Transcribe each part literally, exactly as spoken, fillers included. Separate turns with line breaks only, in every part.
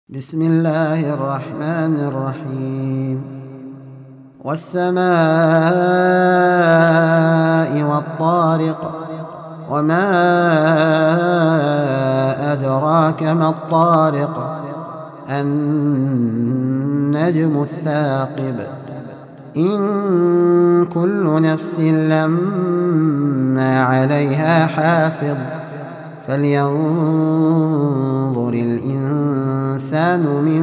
بسم الله الرحمن الرحيم والسماء والطارق وما أدراك ما الطارق النجم الثاقب إن كل نفس لما عليها حافظ فلينظر الإنسان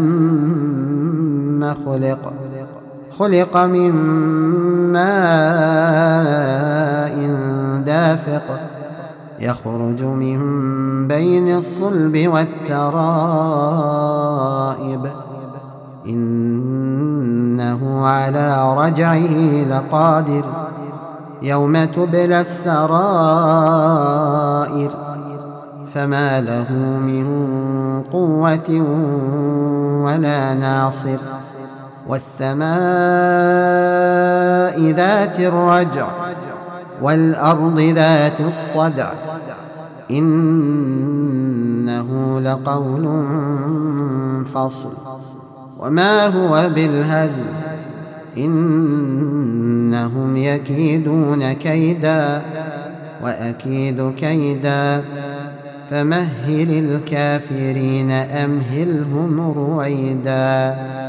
مما خلق خلق من ماء دافق يخرج من بين الصلب والترائب إنه على رجعه لقادر يوم تبلى السرائر فما له من قوة ولا ناصر والسماء ذات الرجع والأرض ذات الصدع إنه لقول فصل وما هو بالهزل إنهم يكيدون كيدا وأكيد كيدا فمهل الكافرين أمهلهم رويدا.